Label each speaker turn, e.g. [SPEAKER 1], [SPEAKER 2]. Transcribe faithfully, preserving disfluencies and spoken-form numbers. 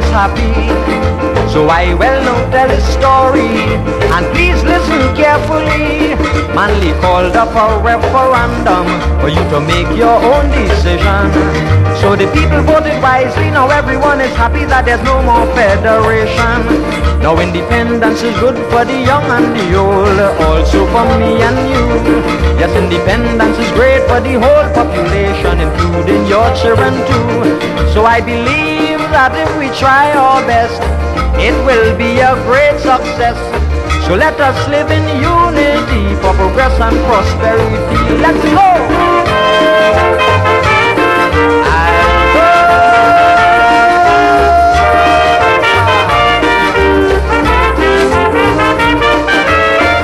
[SPEAKER 1] is happy. So I will now tell a story, and please listen carefully. Manly called up a referendum for you to make your own decision. So the people voted wisely, now everyone is happy that there's no more federation. Now independence is good for the young and the old, also for me and you. Yes, independence is great for the whole population, including your children too. So I believe that if we try our best, it will be a great success. So let us live in unity for progress and prosperity. Let's go!